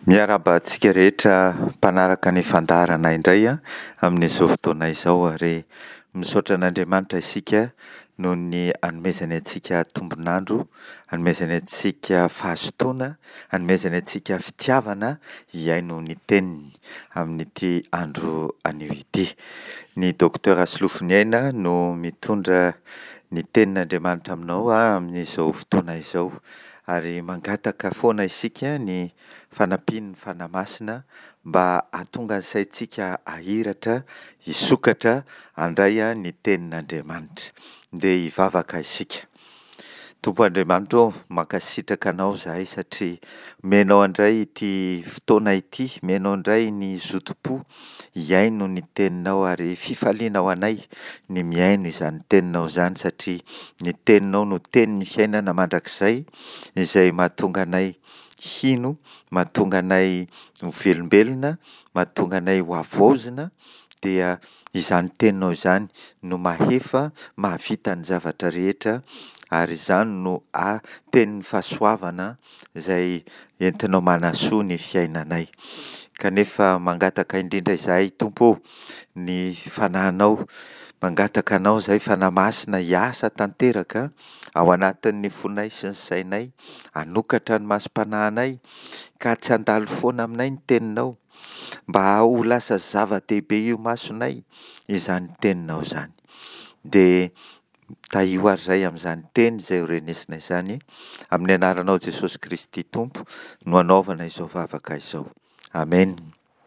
Miaraba antsika rehetra mpanaraka ny fandaharana indray amin'izao fotoana izao ary misaotra an'Andriamanitra isika noho ny hanomezany antsika tombonandro, hanomezany antsika fahazotoana, hanomezany antsika fitiavana hiaino ny teniny amin'ity andro anio ity. Ny Docteur Silofoniaina no mitondra ny tenin'Andriamanitra aminao amin'izao fotoana izao. Ary mangataka foana isika ny fanampiany ny fanamasina mba hahatonga ny saintsika hahiratra, hisokatra, handray ny tenin'Andriamanitra. Dia hivavaka isika. Tompo Andriamanitra, mankasitraka anao zahay satria menao andray ity fotoana ity, menao indray ny zotom-po hiaino ny teninao ary fifaliana ho anay ny miaino izany teninao izany satria ny teninao no tenin'ny fiainana mandrakizay izay mahatonga anay hino, mahatonga anay ho velombelona, mahatonga anay ho havaozina dia izany teninao izany no mahefa mahavita ny zavatra rehetra ary izany no tenin'ny fahasoavana izay entinao manasoa ny fiainanay. Kanefa mangataka indrindra izahay Tompo ny fanahinao, mangataka anao izay fanamasina hiasa tanteraka ao anatin'ny fonay sy ny sainay, hanokatra ny masom-panahinay ka tsy handalo foana aminay ny teninao mba ho lasa zava-dehibe io masonay izany teninao izany. Dia tahio ary izay amin'izany teny izay ho renesina izany amin'ny anaranao Jesosy Kristy Tompo no hanaovana izao vavaka izao. Amen.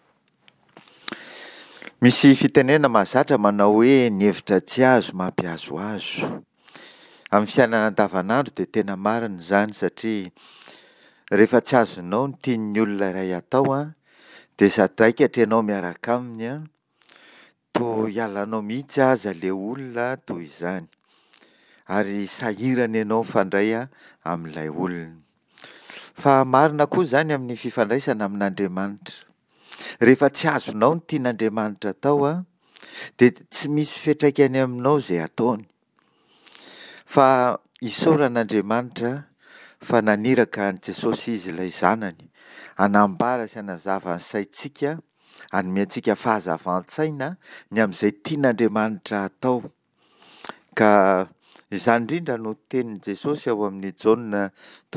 Misy fitenena mahazatra manao hoe ny hevitra tsy azo mampihazoazo. Amin'ny fiainana andavanandro dia tena marina izany satria rehefa tsy azonao ny tian'ny olona iray atao dia sadaikatra ianao miaraka aminy toa hialanao mihitsy aza ilay olona toy izany ary sahirana ianao mifandray amin'ilay olona. Fa marina koa izany amin'ny fifandraisana amin'Andriamanitra. Rehefa tsy azonao ny tian'Andriamanitra atao dia tsy misy fiantraikany aminao izay ataony. Fa isaoran'Andriamanitra fa naniraka an' Jesosy izy ilay zanany hanambara sy hanazava ny saintsika, hanome antsika fahazavan-tsaina ny amin'izay tian'Andriamanitra atao. Ka izany indrindra no tenin'i Jesosy ao amin'ny Jaona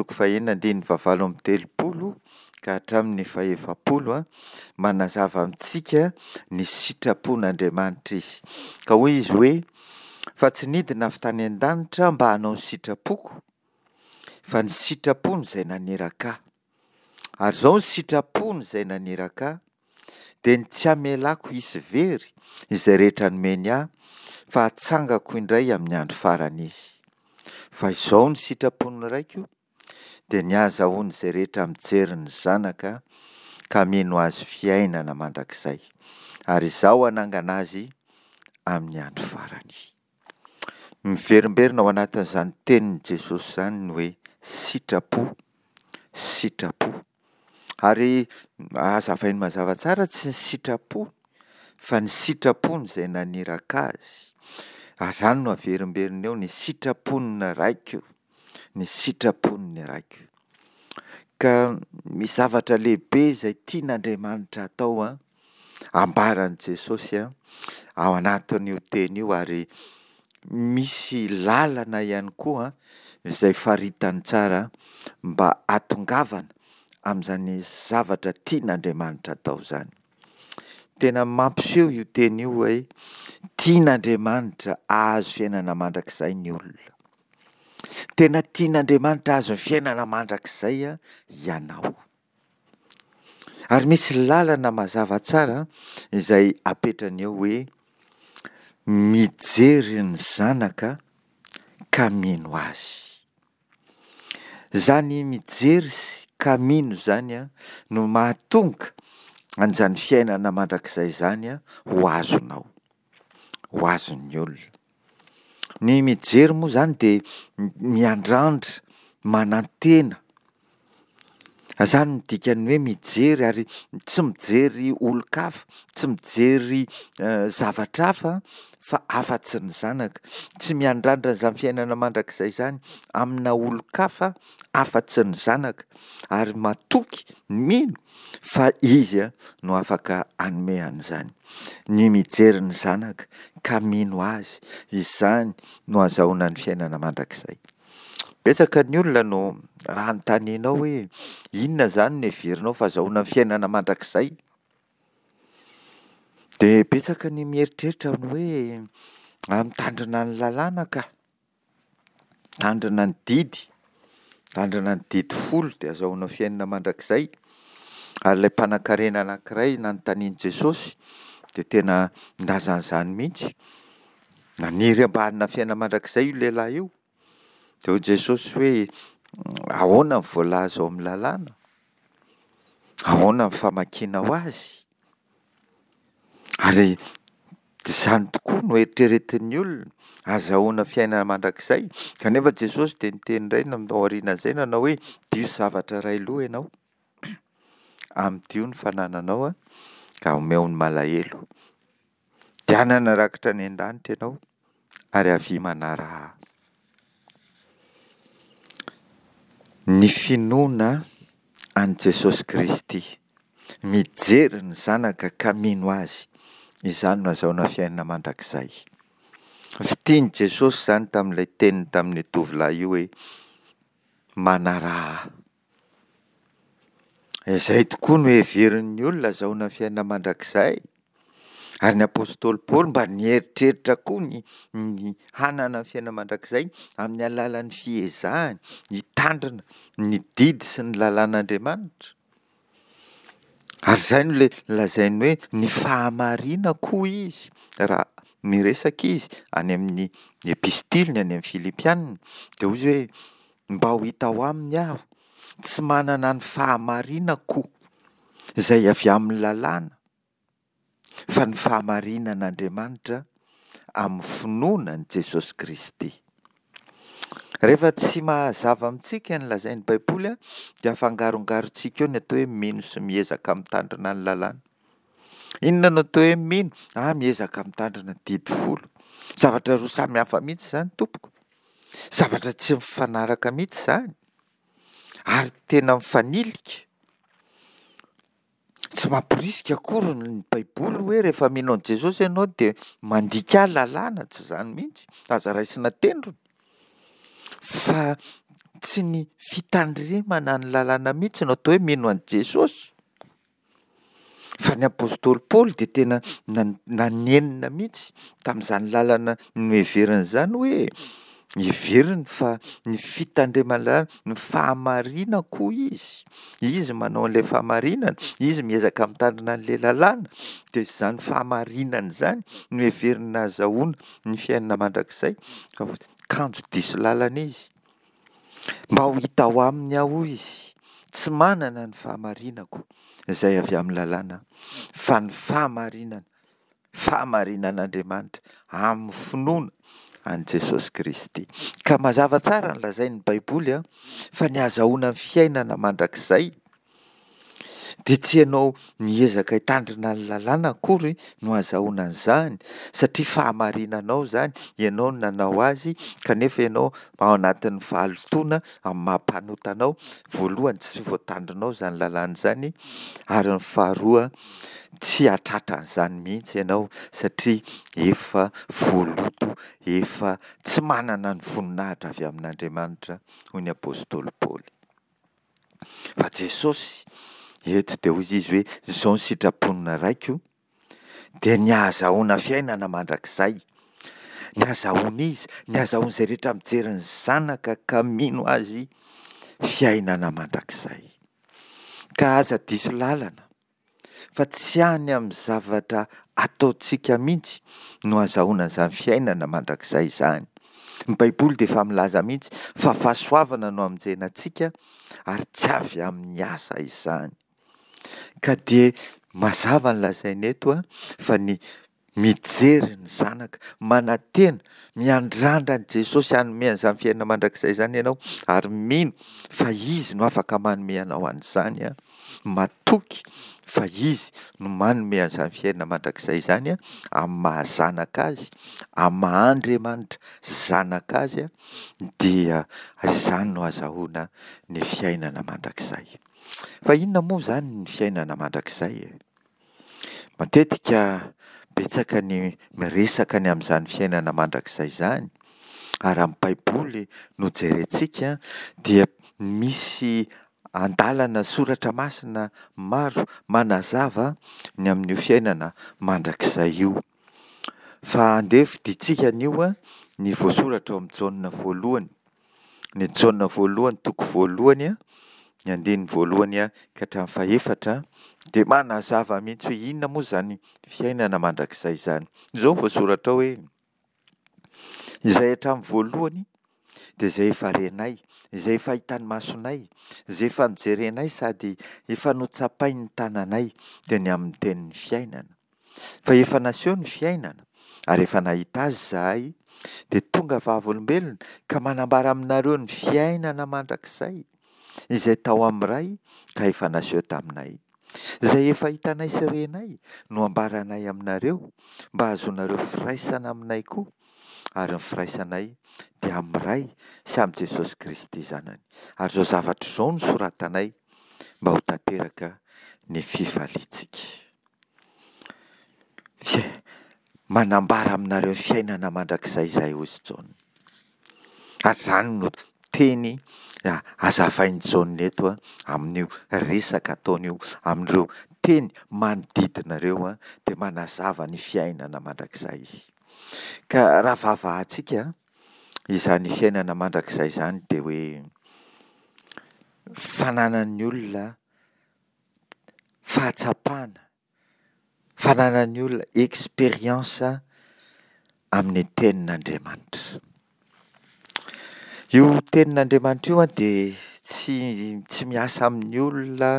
4:20 ka hatramin'ny 20 manazava amintsika ny sitrapon'Andriamanitra izy. Ka hoy izy hoe fa tsy nidina avy tany an-danitra mba hanao ny sitrapoko, fa ny sitrapony izay naneraka ahy. Ary izao ny sitrapony izay naneraka ahy dia ny tsy hamelako hisy very izay rehetra nomeny ahy, fa hatsangako indray amin'ny andro farany izy. Fa izao ny sitrapony raiko dia ny ahazahoany izay rehetra mijery ny zanaka ka mino azy fiainana mandrakizay. Ary izao hanangana azy amin'ny andro farany. Miverimberina ao anatin'izany tenin'i Jesosy izany ny hoe sitrapo, sitrapo. Ary hazavainy mazava tsara tsy ny sitrapo fa ny sitrapony izay naneraka azy. Izany no averimberina eo ny sitraponina raiko, ny sitraponina raiko. Ka misy zavatra lehibe izay tian'Andriamanitra atao ambaran'i Jesosy ao anatin'io teny io ary misy lalana ihany koa izay faritany tsara mba hatongavana amin'izany zavatra tian'Andriamanitra atao izany. Tena mampiseho io teny io hoe tian'Andriamanitra ahazo fiainana mandrakizay ny olona. Tena tian'Andriamanitra ahazo fiainana mandrakizay ianao. Ary misy lalana mazava tsara izay apetrany eo hoe mijery ny zanaka ka mino azy. Zany mijery ka mino izany no mahatonga an'izany fiainana mandrakizay izany ho azonao, ho azon'ny olona. Ny mijery moa izany dia miandrandra, manantena Zany midikany hoe mijery ary tsy mijery olo-kafa, tsy mijery zavatra hafa fa afa-tsy ny zanaka. Tsy miandrandra izany fiainana mandrakizay zany amina olo-kafa afa-tsy ny zanaka, ary matoky mino fa izy no afaka hanome an'izany. Ny mijery ny zanaka ka mino azy, izany no azahoana ny fiainana mandrakizay. Betsaka ny olona no raha anontanianao hoe inona zany no heverinao fa azahoana ny fiainana mandrakizay, de betsaka ny mieritreritra ny hoe mitandrina ny lalàna ka, mitandrina ny didy, mitandrina ny didy folo de azahoana fiainana mandrakizay. Ary ilay mpanan-karena anankiray nanontanian'i Jesosy de tena nilaza an'izany mihitsy, naniry ambanina fiainana mandrakizay io lehilahy io. De hoy Jesosy hoe ahoana ny voalaza ao amin'ny lalàna, ahoana ny famakiana ho azy. Ary izany tokoa no eritreretin'ny olona, azahoana fiainana mandrakizay. Kanefa Jesosy de niteny indray ao aorianan'izay nanao hoe diso zavatra iray aloha ianao, amin'ity ny fanananao ka omeo ny malahelo. Dianana rakitra ny an-danitra ianao ary avy manara ny finoana an' Jesosy Kristy, mijery ny zanaka ka mino azy, izany no azahoana fiainana mandrakizay. Fitiany Jesosy zany tamin'ilay teniny tamin'ny tovolahy io hoe manara. Izay tokoa no heverin'ny olona azahoana fiainana mandrakizay. Ary ny apôstôly Paoly mba nieritreritra koa ny hanana fiainana mandrakizay amin'ny alalan'ny fiezahany, hitandrina ny didy sy ny lalàn'Andriamanitra. Ary izay no lazainy hoe ny fahamarina koa izy, raha miresaka izy any amin'ny epistiliny any amin'ny Filipianina, de hoy izy hoe mba ho hita ho aminy aho tsy manana ny fahamarina koa izay avy amin'ny lalàna, fa ny fahamarinan'Andriamanitra amin'ny finoanan'i Jesosy Kristy. Rehefa tsy mahazava amintsika ny lazain'ny Baiboly dia afangarongarontsika eo ny atao hoe mino sy miezaka mitandrina ny lalàna. Inona no atao hoe mino? Miezaka mitandrina didy folo. Zavatra roa samy hafa mihitsy zany tompoko, zavatra tsy mifanaraka mihitsy zany, ary tena mifanilika. Tsy mamporisika akory ny Baiboly hoe rehefa mino an'i Jesosy ianao de mandika lalàna, tsy zany mihitsy, aza raisina tendrony. Fa tsy ny fitandremana ny lalàna mihitsy no atao hoe mino an'i Jesosy. Fa ny apôstôly Paoly de tena nanenina mihitsy tamin'izany lalàna no heveriny zany hoe heveriny fa ny fitandremana lalàna, ny fahamarina koa izy. Izy manao an'ilay fahamarinana, izy miezaka mitandrina an'ilay lalàna, de zany fahamarinana zany no heveriny azahoana ny fiainana mandrakizay, kanjo diso lalana izy. Mba ho hita ho aminy aho izy, tsy manana ny fahamarinako izay avy amin'ny lalàna, fa ny fahamarinan'Andriamanitra amin'ny finoana an' Jesosy Kristy. Ka mazava tsara ny lazain'ny Baiboly fa ny azahoana ny fiainana mandrakizay de tsy ianao miezaka hitandrina ny lalàna akory no azahoana an'izany, satria fahamarinanao zany ianao no nanao azy, kanefa ianao ao anatin'ny fahalotoana amin'ny maha-panotanao. Voalohany tsy voatandrinao zany lalàna zany, ary ny faharoa tsy hatratran'izany mihitsy ianao satria efa voaloto, efa tsy manana ny voninahitra avy amin'Andriamanitra, hoy ny apôstôly Paoly. Fa Jesosy eto de hoy izy hoe zao ny sitraponina raiko de ny ahazahoana fiainana mandrakizay. Ny azahoana izy, ny azahoana izay rehetra mijery ny zanaka ka mino azy, fiainana mandrakizay. Ka aza diso lalana fa tsy any amin'ny zavatra ataontsika mihitsy no azahoana izany fiainana mandrakizay izany. Ny Baiboly de efa milaza mihitsy fa fahasoavana no hamonjenantsika ary tsy avy amin'ny asa izany. Ka de mazava ny lazainy eto fa ny mijery ny zanaka, manantena, miandrandra ny Jesosy hanome an'izany fiainana mandrakizay zany ianao, ary mino fa izy no afaka manome anao an'izany a, matoky fa izy no manome an'izany fiainana mandrakizay zany a, amin'ny mahazanaka azy, amin'ny maha-Andriamanitra zanaka azy a, dia izany no azahoana ny fiainana mandrakizay. Fa inona moa zany ny fiainana mandrakizay e? Matetika betsaka ny miresaka ny amin'izany fiainana mandrakizay zany, ary amin'ny Baiboly no jerentsika dia misy andalana soratra masina maro manazava ny amin'io fiainana mandrakizay io. Fa andeha fidintsika an'io a, ny voasoratra ao amin'ny Jaona voalohany, ny Jaona voalohany toko voalohany a, ny andininy voalohany a ka hatramin'ny fahaefatra, dia manazava mihitsy hoe inona moa zany fiainana mandrakizay zany. Izao voasoratra hoe: izay hatramin'ny voalohany dia izay efa renay, izay efa hitan'ny masonay, izay efa nijerenay sady efa notsapain'ny tananay, dia ny amin'ny tenin'ny fiainana. Fa efa naseho ny fiainana, ary efa nahita azy zahay, dia tonga vavolombelona ka manambara aminareo ny fiainana mandrakizay izay tao amin'ny ray ka efa naseho taminay. Izay efa hitanay sy renay no ambaranay aminareo, mba ahazoanareo firaisana aminay koa, ary ny firaisanay dia amin'ny ray sy amin'ny Jesosy Kristy zanany. Ary izao zavatra izao no soratanay mba ho tanteraka ny fifaliantsika. Manambara aminareo fiainana mandrakizay izay hozy Jaona. Ary izany no teny azavain'i Jaona eto amin'io resaka ataon'io, amin'ireo teny manodidina ireo dia manazava ny fiainana mandrakizay izy. Ka raha vavahantsika izany fiainana mandrakizay izany dia hoe fananan'ny olona fahatsapana, fananan'ny olona expérience amin'ny tenin'Andriamanitra. Io tenin'Andriamanitra io dia tsy miasa amin'ny olona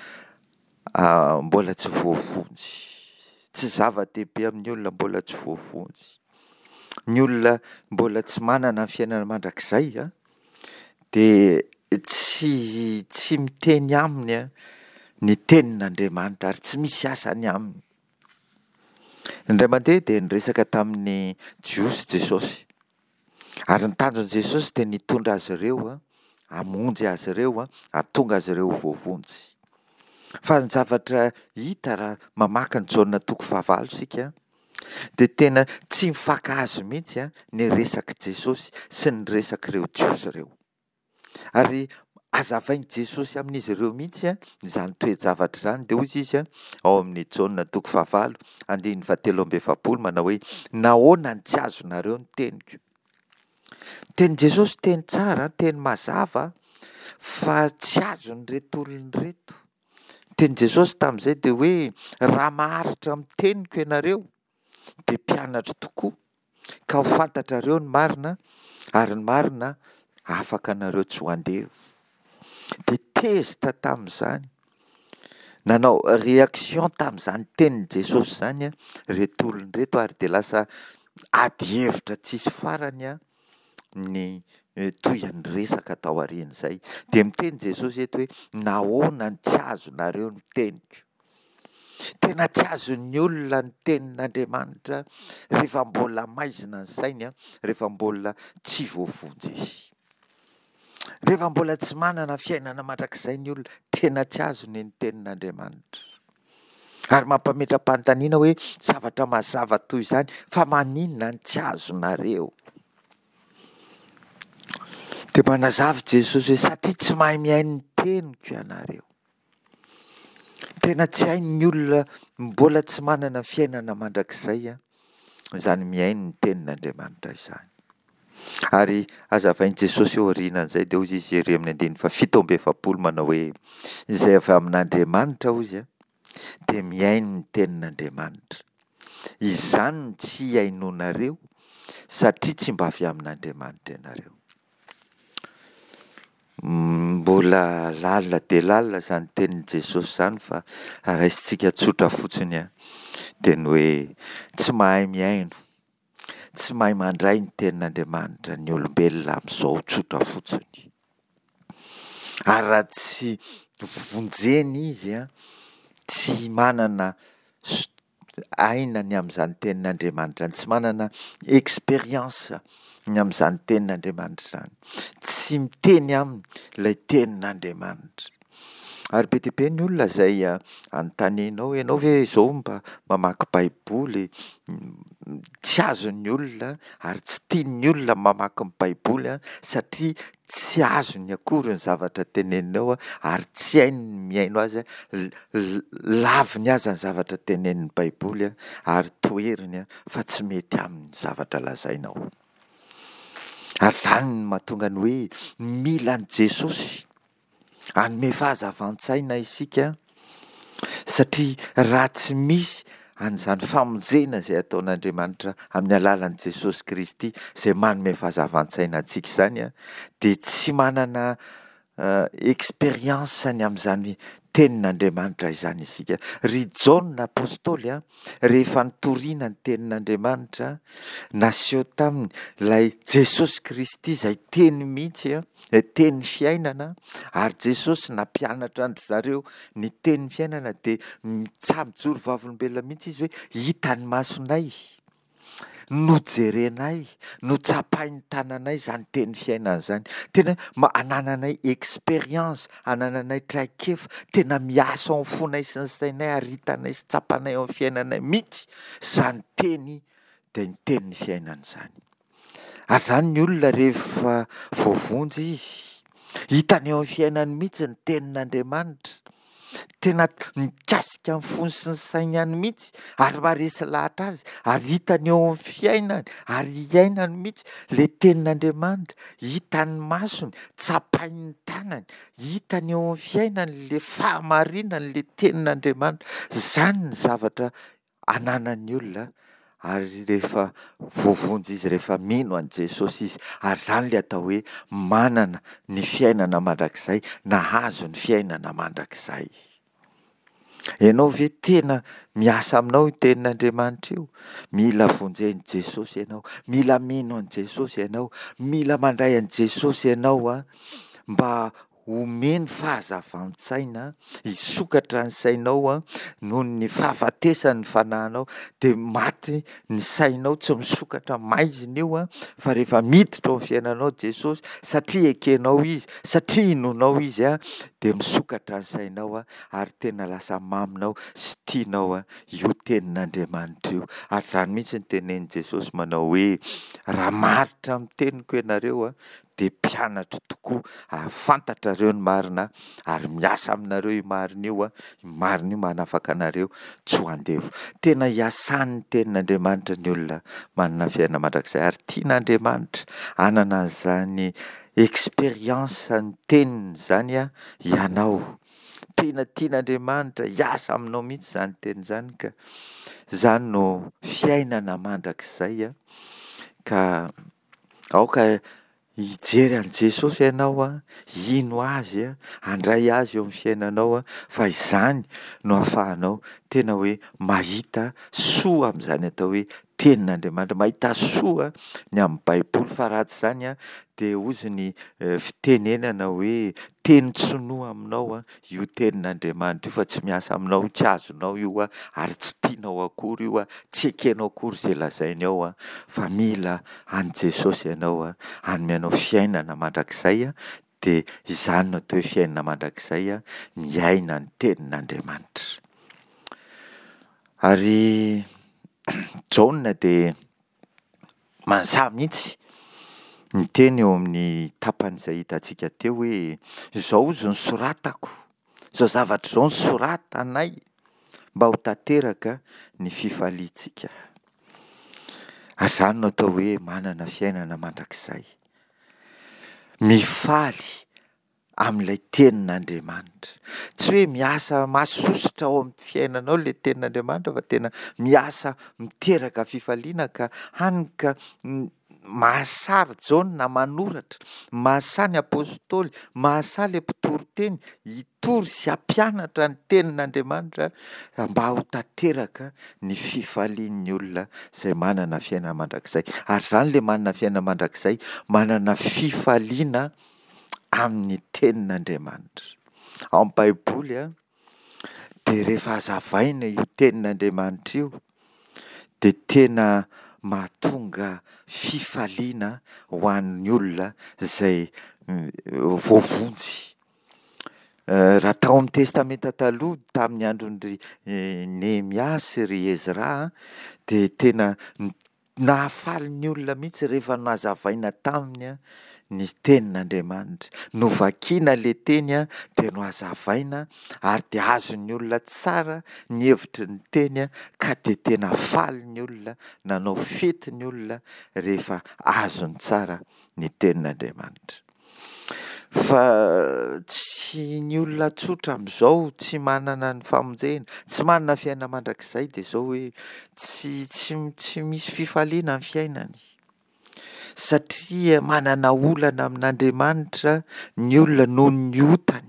mbola tsy voafonjy, tsy zava-dehibe amin'ny olona mbola tsy voafonjy. Ny olona mbola tsy manana ny fiainana mandrakizay dia tsy miteny aminy ny tenin'Andriamanitra, ary tsy misy asany aminy. Indray mandeha dia niresaka tamin'ny jiosy Jesosy, ary ny tanjon'i Jesosy dia nitondra azy ireo hamonjy azy ireo hahatonga azy ireo voavonjy. Fa ny zavatra hita raha mamaky ny Jaona toko 9 isika dia tena tsy mifankahazo mihitsy ny resaky Jesosy sy ny resaky ireo jiosy ireo. Ary azavain'i Jesosy amin'izy ireo mihitsy izany toe-javatra izany, dia hoy izy ao amin'ny Jaona toko 9 andininy 17 manao hoe: nahoana ny tsy azonareo ny teniko? Teny Jesosy teny tsara, teny mazava, fa tsy azony reto olona reto. Teny Jesosy tamin'izay dia hoe: raha maharitra amin'ny teniko ianareo dia mpianatra tokoa, ka ho fantatrareo ny marina, ary ny marina afaka anareo tsy ho andevo. Dia tezitra tamin'izany, nanao réaction tamin'izany tenin'i Jesosy zany reto olona reto, ary dia lasa ady hevitra tsisy farany ny toy ny resaka tao aorian'izay. Dia miteny Jesosy eto hoe: nahoana ny tsy azonareo ny teniko? Tena tsy azon'ny olona ny tenin'Andriamanitra rehefa mbola maizina ny sainy, rehefa mbola tsy voafonjy izy. Rehefa mbola tsy manana fiainana mandrakizay ny olona, tena tsy azony ny tenin'Andriamanitra. Ary mampametra-panontaniana hoe zavatra mazava toy izany, fa maninona ny tsy azonareo? Dia manazava Jesosy hoe: satria tsy mahay mihay ny teniko ianareo. Tena tsy hain'ny olona mbola tsy manana fiainana mandrakizay izany mihay ny tenin'Andriamanitra izany. Ary azavain'i Jesosy eo aorianan'izay dia hoy izy ery amin'ny andininy 17 manao hoe: izay avy amin'Andriamanitra hozy dia mihaino ny tenin'Andriamanitra. Izany no tsy hainonareo satria tsy mba avy amin'Andriamanitra ianareo. Mbola lalina dia lalina izany tenin'i Jesosy izany, fa raisintsika tsotra fotsiny teny hoe tsy mahay miaino, tsy mahay mandray ny tenin'Andriamanitra ny olombelona amin'izao tsotra fotsiny. Ary raha tsy vonjeny izy tsy manana ainany amin'izany tenin'Andriamanitra, tsy manana expérience ny amin'izany tenin'Andriamanitra izany, tsy miteny aminy ilay tenin'Andriamanitra. Ary be dia be ny olona izay anontanianao, ianao ve izao mba mamaky baiboly? Tsy azon'ny olona ary tsy tian'ny olona mamaky ny baiboly satria tsy azony akory ny zavatra teneninao ary tsy hainy ny miaino azy, laviny aza ny zavatra tenenin'ny baiboly ary toeriny fa tsy mety amin'ny zavatra lazainao. Ary izany no mahatonga ny hoe mila an' Jesosy hanome fahazavan-tsaina isika, satria raha tsy misy an'izany famonjena izay ataon'Andriamanitra amin'ny alalan'i Jesosy Kristy izay manome fahazavan-tsaina antsika izany dia tsy manana expérience ny amin'izany tenin'Andriamanitra izany isika. Ry Jaona apôstôly rehefa nitoriana ny tenin'Andriamanitra naseho taminy ilay Jesosy Kristy izay teny mihitsy teny fiainana, ary Jesosy nampianatra andry zareo ny teny fiainana dia mitsabo-joro vavolombelona mihitsy izy hoe hitany masonay, nojerenay, notsapainy tananay izany teny fiainana izany. Tena anananay expérience, anananay traikefa, tena miasa ao amin'ny fonay sy ny sainay ary hitanay sy tsapanay ao amin'ny fiainanay mihitsy izany teny dia ny tenin'ny fiainana izany. Ary izany ny olona rehefa voavonjy izy, hitany ao amin'ny fiainany mihitsy ny tenin'Andriamanitra, tena mikasika amin'ny fony sy ny sainy ihany mihitsy ary maharesy lahatra azy, ary hitany ao amin'ny fiainany ary iainany mihitsy le tenin'Andriamanitra, hitany masony, tsapainy tanany, hitany ao amin'ny fiainany le fahamarinany le tenin'Andriamanitra. Izany ny zavatra ananan'ny olona. Ary rehefa voavonjy izy, rehefa mino an' Jesosy izy, ary izany le atao hoe manana ny fiainana mandrakizay, nahazo ny fiainana mandrakizay. Ianao ve tena miasa aminao io tenin'Andriamanitra io? Mila vonjeny Jesosy ianao, mila mino an' Jesosy ianao, mila mandray an' Jesosy ianao mba omeny fahazavan-tsaina, hisokatra ny sainao noho ny fahafatesany ny fanahinao, dia maty ny sainao, tsy misokatra maizina io fa rehefa miditra ao amin'ny fiainanao Jesosy, satria ekenao izy, satria inonao izy dia misokatra ny sainao ary tena lasa maminao sy tianao io tenin'Andriamanitra io. Ary izany mihitsy ny tenenin' Jesosy manao hoe raha maritra amin'ny teniko ianareo dia mpianatra tokoa, fantatrareo ny marina ary miasa aminareo io marina io, marina io manafaka anareo tsy ho andevo. Tena hiasan'ny tenin'Andriamanitra ny olona manana fiainana mandrakizay ary tian'Andriamanitra anana an'izany expérience ny teniny izany ianao. Tena tian'Andriamanitra hiasa aminao mihitsy izany teny izany, ka izany no fiainana mandrakizay ka aoka hijery an' Jesosy ianao, ino azy handray azy eo amin'ny fiainanao, fa izany no ahafahanao tena hoe mahita soa amin'izany atao hoe tenin'Andriamanitra, mahita soa ny amin'ny baiboly. Fa raha tsy izany dia hozy ny fitenenana hoe teny tsonoa aminao io tenin'Andriamanitra io, fa tsy miasa aminao, tsy azonao io ary tsy tianao akory io, tsy ekenao akory izay lazainy ao, fa mila an' Jesosy ianao hanomenao fiainana mandrakizay, dia izany no atao hoe fiainana mandrakizay, miaina ny tenin'Andriamanitra. Ary Jaona dia mansa mihitsy miteny eo amin'ny tapany izay hitantsika teo hoe izao izy ny soratako, izao zavatra izao ny soratanay mba ho tanteraka ny fifaliantsika. Ary izany no atao hoe manana fiainana mandrakizay, mifaly amin'ilay tenin'Andriamanitra, tsy hoe miasa masosotra ao amin'ny fiainanao ilay tenin'Andriamanitra, fa tena miasa miteraka fifaliana ka hany ka mahasary Jaona manoratra, mahasary ny apôstôly, mahasary le mpitory teny hitory sy hampianatra ny tenin'Andriamanitra mba ho tanteraka ny fifalian'ny olona izay manana fiainana mandrakizay. Ary izany le manana fiainana mandrakizay, manana fifaliana amin'ny tenin'Andriamanitra. Ao amin'ny Baiboly dia rehefa hazavaina io tenin'Andriamanitra io dia tena mahatonga fifaliana ho an'ny olona izay voavonjy. Raha tao amin'ny testamenta taloha tamin'ny andron'ny Nehemiasy ry Ezra dia tena nahafaly ny olona mihitsy rehefa nazavaina taminy ny tenin'Andriamanitra. Novakiana le teny dia no hazavaina ary dia azon'ny olona tsara ny hevitry ny teny ka dia tena faly ny olona, nanao fety ny olona rehefa azony tsara ny tenin'Andriamanitra. Fa tsy ny olona tsotra amin'izao tsy manana ny famonjena, tsy manana fiainana mandrakizay dia izao hoe tsy misy fifaliana amin'ny fiainany. Satria manana olana amin'Andriamanitra ny olona noho ny otany.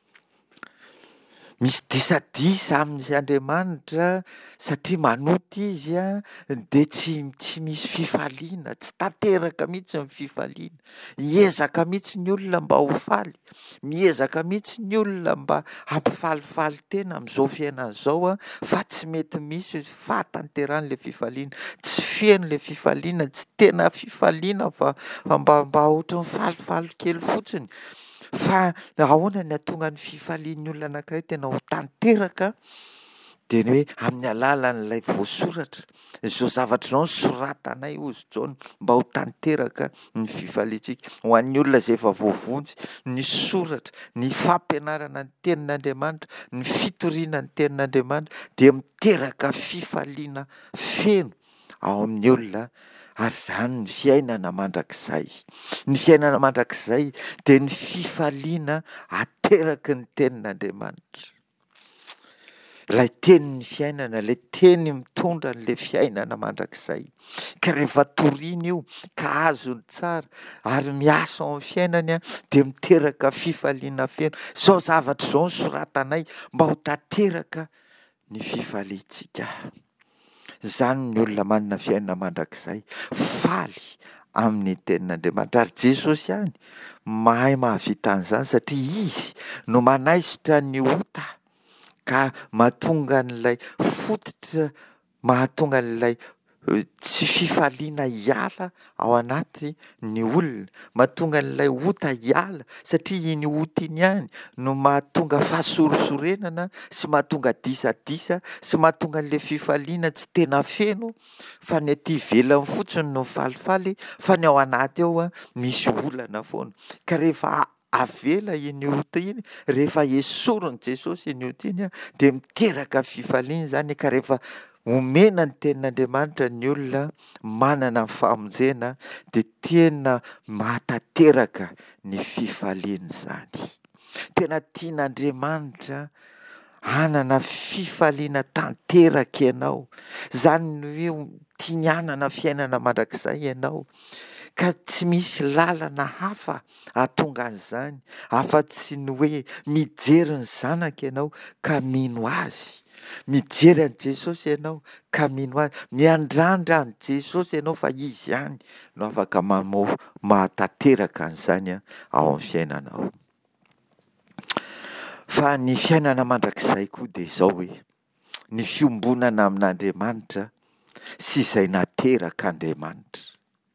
Misy disadisa amin'ny Andriamanitra satria manoto izy dia tsy misy fifaliana, tsy tanteraka mihitsy ny fifaliana. Hiezaka mihitsy ny olona mba ho faly, miezaka mihitsy ny olona mba hampifalifaly tena amin'izao fiainana izao fa tsy mety misy fahatanteran'ilay fifaliana, tsy feno ilay fifaliana, tsy tena fifaliana fa mba ohatran'ny falifaly kely fotsiny. Fa ahoana ny hahatonga ny fifalian'ny olona anankiray tena ho tanteraka dia ny hoe amin'ny alalan'ilay voasoratra. Izao zavatra izao nosoratanay hozy Jaona mba ho tanteraka ny fifaliantsika. Ho an'ny olona izay efa voavonjy, ny soratra, ny fampianarana ny tenin'Andriamanitra, ny fitoriana ny tenin'Andriamanitra dia miteraka fifaliana feno ao amin'ny olona. Ary izany ny fiainana mandrakizay. Ny fiainana mandrakizay dia ny fifaliana ateraky ny tenin'Andriamanitra. Ilay tenin'ny fiainana, ilay teny mitondra an'ilay fiainana mandrakizay. Ka rehefa toriana io ka azony tsara ary miasa ao amin'ny fiainany dia miteraka fifaliana feno. Izao zavatra izao nosoratanay mba ho tanteraka ny fifaliantsika. Izany ny olona manana fiainana mandrakizay, faly amin'ny tenin'Andriamanitra. Ary Jesosy ihany mahay mahavita an'izany satria izy no manaisitra ny ota ka mahatonga an'ilay fototra, mahatonga an'ilay tsy fifaliana hiala ao anaty ny olona, mahatonga an'ilay ota hiala satria iny ota iny ihany no mahatonga fahasorosorenana sy mahatonga disadisa sy mahatonga an'ilay fifaliana tsy tena feno fa ny aty ivelany fotsiny no falifaly fa ny ao anaty ao misy olana foana. Ka rehefa avela iny ota iny, rehefa esoriny Jesosy iny ota iny dia miteraka fifaliana izany. Ka rehefa omena ny tenin'Andriamanitra ny olona manana ny famonjena dia tena mahatanteraka ny fifaliana izany. Tena tian'Andriamanitra hanana fifaliana tanteraka ianao. Izany ny hoe tiany hanana fiainana mandrakizay ianao. Ka tsy misy lalana hafa hahatonga an'izany afa-tsy ny hoe mijery ny zanaka ianao ka mino azy. Mijery an'i Jesosy ianao ka mino azy. Miandrandra an'i Jesosy ianao fa izy ihany no afaka mahatanteraka an'izany ao amin'ny fiainanao. Fa ny fiainana mandrakizay koa dia izao hoe ny fiombonana amin'Andriamanitra sy izay nateraka Andriamanitra.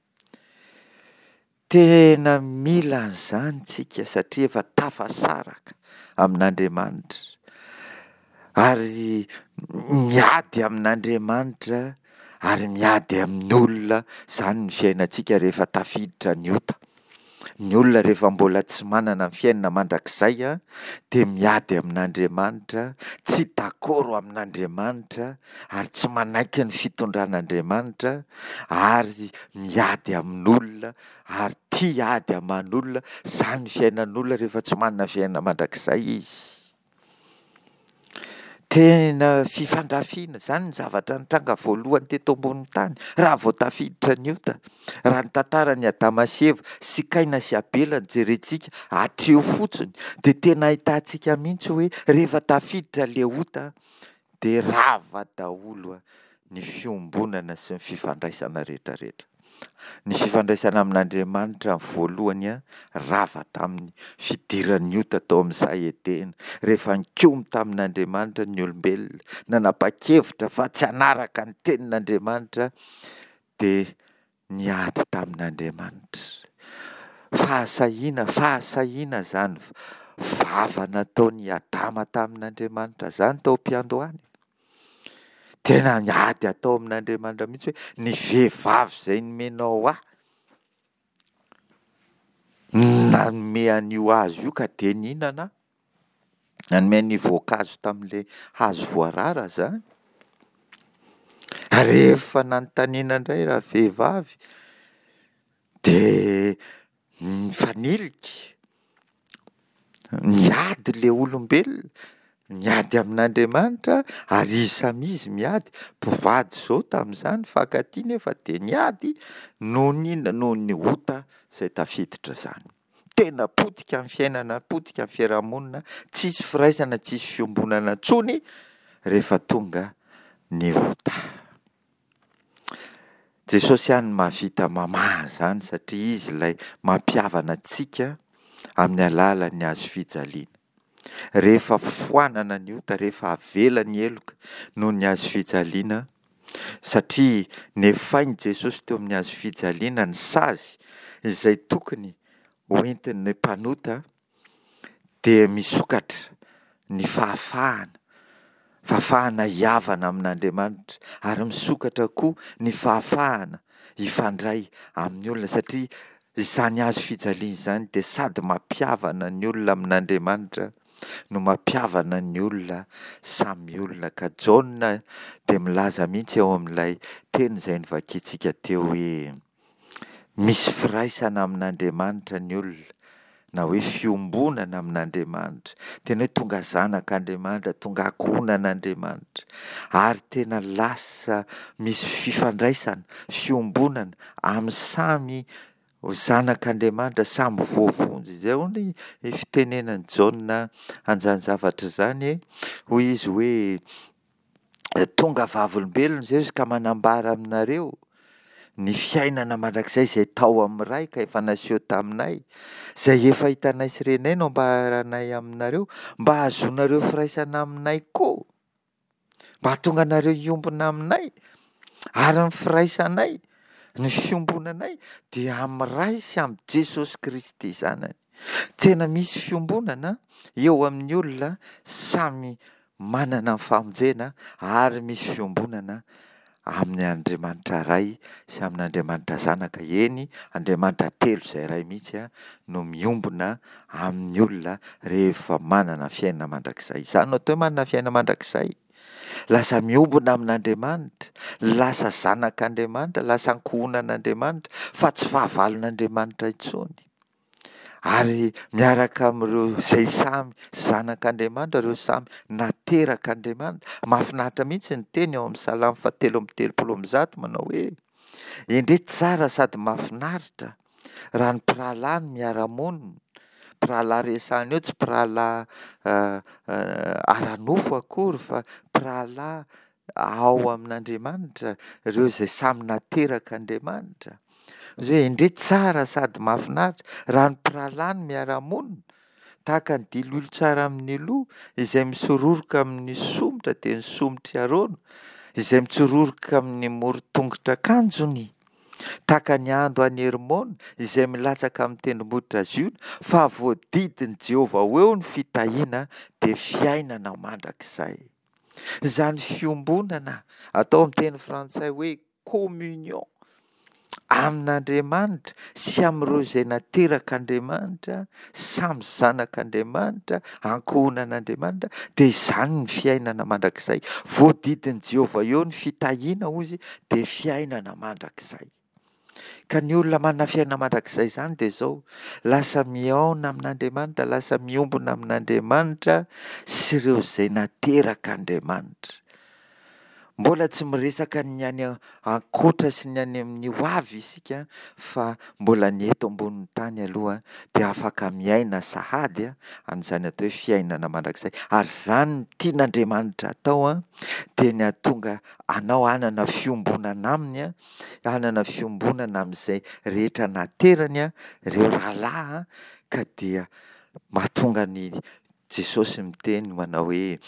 Tena mila an'izany tsika satria efa tafasaraka amin'Andriamanitra. Ary miady amin'Andriamanitra ary miady amin'ny olona, izany ny fiainantsika rehefa tafiditra ny ota. Ny olona rehefa mbola tsy manana fiainana mandrakizay dia miady amin'Andriamanitra, tsy dakoro amin'Andriamanitra ary tsy manaiky ny fitondran'Andriamanitra ary miady amin'olona ary tia ady aman'olona. Izany ny fiainan'olona rehefa tsy manana fiainana mandrakizay izy. Tena fifandrafiana zany ny zavatra nitranga voalohany teto ambony tany raha vao tafiditra ny ota. Raha ny tantarany Adama sy Eva sy Kaina sy Abela ny jerentsika hatreo fotsiny de tena ahitantsika mihitsy hoe rehefa tafiditra le ota de rava daholo ny fiombonana sy ny fifandraisana rehetrarehetra. Ny fifandraisana amin'Andriamanitra voalohany rava tamin'ny fidiran'ny ota tao amin'izay edena. Rehefa nikomy tamin'Andriamanitra ny olombelona, nanapa-kevitra fa tsy hanaraka ny tenin'Andriamanitra de niady tamin'Andriamanitra. Fahasahiana zany vava nataon'ny Adama tamin'Andriamanitra zany tao am-piandohany. Tena niady atao amin'Andriamanitra mihitsy hoe ny vehivavy izay nomenao ahy nanome an'io hazo io ka de nihinana aho. Nanome ny voankazo tamin'ilay hazo voarara zany. Rehefa nanontaniana indray raha vehivavy de nifanilika, niady le olombelona, niady amin'Andriamanitra ary izy samy izy miady. Mpivady zao tamin'izany fankatia nefa de niady noho ny ota izay tafiditra zany. Tena potika amin'ny fiainana, potika amin'ny fiarahamonina, tsisy firaisana, tsisy fiombonana intsony rehefa tonga ny ota. Jesosy ihany mahavita mamaha zany satria izy ilay mampihavana antsika amin'ny alalan'ny hazofijaliana. Rehefa foanana ny ota, rehefa avela ny eloka noho ny hazofijaliana, satria nefainy Jesosy teo amin'ny hazofijaliana ny sazy izay tokony hoentin'ny mpanota de misokatra ny fahafahana hiavana amin'Andriamanitra ary misokatra koa ny fahafahana hifandray amin'ny olona satria izany hazofijaliana izany de sady mampihavana ny olona amin'Andriamanitra no mampihavana ny olona samy olona. Ka Jaona de milaza mihitsy eo amin'ilay teny izay novakiantsika teo hoe misy firaisana amin'Andriamanitra ny olona, na hoe fiombonana amin'Andriamanitra, tena hoe tonga zanak'Andriamanitra, tonga ankohonan'Andriamanitra ary tena lasa misy fifandraisana, fiombonana amin'ny samy zanak'Andriamanitra, samy voavonjy. Izay hono fitenenan'i Jaona an'izany zavatra zany hoy izy hoe tonga vavolombelona zay izy ka manambara aminareo ny fiainana mandrakizay izay tao amin'ny ray ka efa naseho taminay, izay efa hitanay sy renay no ambaranay aminareo mba ahazonareo firaisana aminay koa, mba hahatonga anareo hiombona aminay ary ny firaisanay, ny fiombonanay dia amin'ny ray sy amin'ny Jesosy Kristy zanany. Tena misy fiombonana eo amin'ny olona samy manana ny famonjena ary misy fiombonana amin'ny Andriamanitra ray sy amin'Andriamanitra zanaka. Eny, Andriamanitra telo izay ray mihitsy no miombona amin'ny olona rehefa manana fiainana mandrakizay. Izany no atao hoe manana fiainana mandrakizay, lasa miombona amin'Andriamanitra, lasa zanak'Andriamanitra, lasa ankohonan'Andriamanitra fa tsy fahavalon'Andriamanitra intsony. Ary miaraka amin'ireo izay samy zanak'Andriamanitra, ireo samy naterak'Andriamanitra. Mahafinaritra mihitsy ny teny ao amin'ny Salamy 7:30 manao hoe indray tsara sady mahafinaritra raha ny mpirahalahy no miara-monina. Mpirahalahy resahana eo tsy mpirahalahy ara-nofo akory fa mpirahalahy ao amin'Andriamanitra, ireo izay samy naterak'Andriamanitra. Hoe indray tsara sady mahafinaritra raha ny mpirahalahy no miara-monina tahaka ny dilolo tsara amin'ny loha izay misororoka amin'ny somotra de ny somotry aroana, izay mitsororoka amin'ny morotongotra akanjony, tahaka ny ando any Hermona izay milatsaka amin'ny tendrombohitra Ziona. Fa voadidin'i Jehovah ho eo ny fitahiana de fiainana mandrakizay. Izany fiombonana atao amin'ny teny frantsay hoe communion amin'Andriamanitra sy amin'ireo izay naterak'Andriamanitra, samy zanak'Andriamanitra, ankohonan'Andriamanitra, de izany ny fiainana mandrakizay. Voadidin'i Jehovah eo ny fitahiana hozy de fiainana mandrakizay. Ka ny olona manana fiaina mandrakizay zany de zao, lasa miaona amin'Andriamanitra, lasa miombona amin'Andriamanitra sy ireo zay nateraka Andriamanitra. Mbola tsy miresaka ny any ankoatra sy ny any amin'ny ho avy isika, fa mbola ny eto ambonin'ny tany aloha de afaka miaina sahady an'izany atao hoe fiainana mandrakizay. Ary zany no tian'Andriamanitra atao de ny ahatonga anao hanana fiombonana aminy hanana fiombonana amin'izay rehetra naterany ireo rahalahy ka dia mahatonga ny Jesosy miteny manao hoe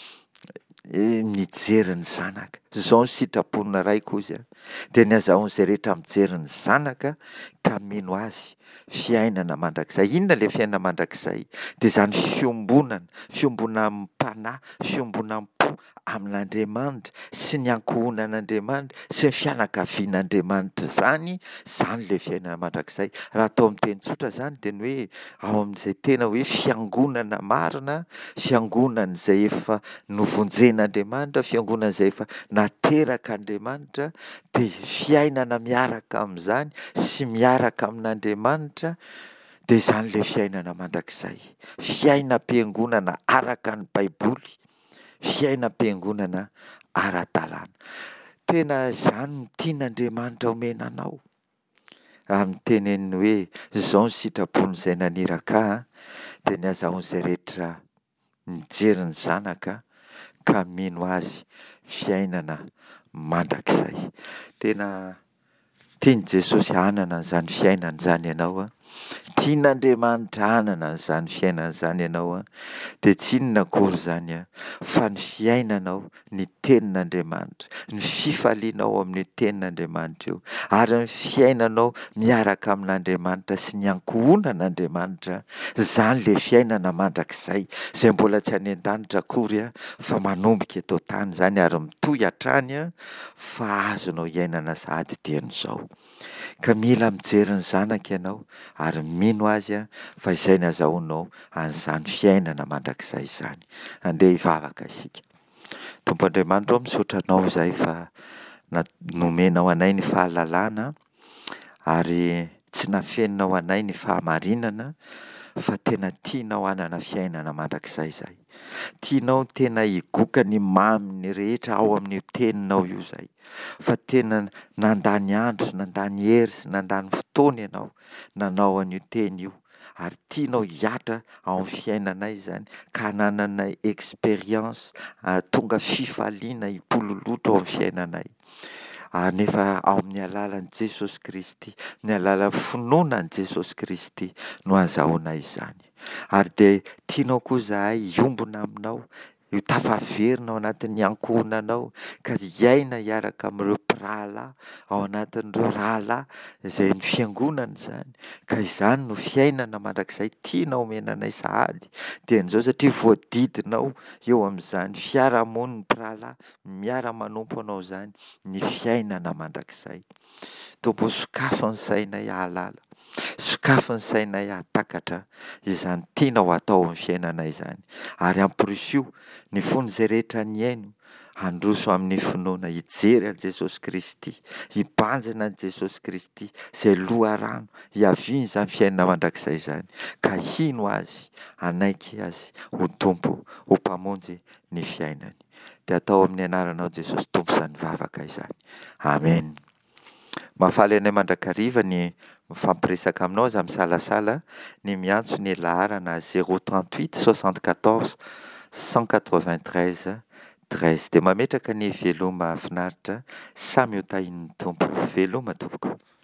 mijery ny zanaka. Zao ny sitraponna raiko izy de ny azahoan'izay rehetra mijery ny zanaka ka mino azy fiainana mandrakizay. Inona le fiainana mandrakizay? De zany fiombonana amin'ny-panahy, fiombonam-po amin'Andriamanitra sy ny ankohonan'Andriamanitra sy ny fianakavian'Andriamanitra zany le fiainana mandrakizay. Raha atao amin'ny teny tsotra zany de ny hoe ao amin'izay tena hoe fiangonana marina, fiangonana izay efa novonjen'Andriamanitra, fiangonana izay efa nateraka Andriamanitra, de fiainana miaraka amin'izany sy miaraka amin'Andriamanitra, de zany le fiainana mandrakizay. Fiainam-piangonana araka ny Baiboly, fiainam-piangonana ara-dalàna. Tena zany no tian'Andriamanitra omena anao. Amin'ny teneniny hoe zao ny sitrapony izay naniraka de ny azahoan'izay rehetra mijery ny zanaka ka mino azy fiainana mandrakizay. Tena tiany Jesosy hanana an'izany fiainana izany ianao tian'Andriamanitra hanana an'izany fiainana izany ianao de tsy inona akory zany fa ny fiainanao ny tenin'Andriamanitra, ny fifalianao amin'ny tenin'Andriamanitra io, ary ny fiainanao miaraka amin'Andriamanitra sy ny ankohonan'Andriamanitra. Zany le fiainana mandrakizay zay mbola tsy any an-danitra akory fa manomboka eto tany zany ary mitohy hatrany fa azonao iainana sahady dian'izao. Ka mila mijery ny zanaka ianao ary mino azy fa izay ny azahoanao an'izany fiainana mandrakizay izany. Andeha hivavaka isika. Tompo Andriamanitra, misaotra anao izay fa nomenao anay ny fahalalana ary tsy nafeninao anay ny fahamarinana fa tena tianao hanana fiainana mandrakizay izay. Tianao tena higoka ny mamy ny rehetra ao amin'ny teninao io izay. Fa tena nandany andro sy nandany hery sy nandany fotoana ianao nanao an'io teny io, ary tianao hiatra ao amin'ny fiainanay izany ka hananay expérience tonga fifaliana hipololotra ao amin'ny fiainanay. Nefa ao amin'ny alalan'i Jesosy Kristy, ny alalan'ny finoanan'i Jesosy Kristy no azahoanay izany. Ary de tianao koa zahay hiombona aminao, ho tafaverina ao anatin'ny ankohonanao ka hiaina hiaraka amin'ireo mpirahalahy ao anatin'ireo rahalahy izay ny fiangonana izany. Ka izany no fiainana mandrakizay tianao omenanay sahady dian'izao, satria voadidinao eo amin'izany fiarahamoniny mpirahalahy miara-manompo anao izany ny fiainana mandrakizay. Tompo, sokafo ny sainay hahalala, sokafo ny sainay hahatakatra izany tianao atao amin'ny fiainanay izany, ary amporisio ny fony izay rehetra ny aino handroso amin'ny finoana, hijery an'i Jesosy Kristy, hibanjina an'i Jesosy Kristy izay loharano, hiaviany izany fiainana mandrakizay izany, ka hino azy, hanaiky azy ho tompo, ho mpamonjy ny fiainany. De atao amin'ny anaranao Jesosy tompo izany vavaka izany. Amen. Mahafaly anay mandrakariva ny mifampiresaka aminao aza misalasala ny miantso ny laharana 038 74 193 13 de mametraka ny veloma finaritra samy ho tahin'ny tompo. Veloma tompoko.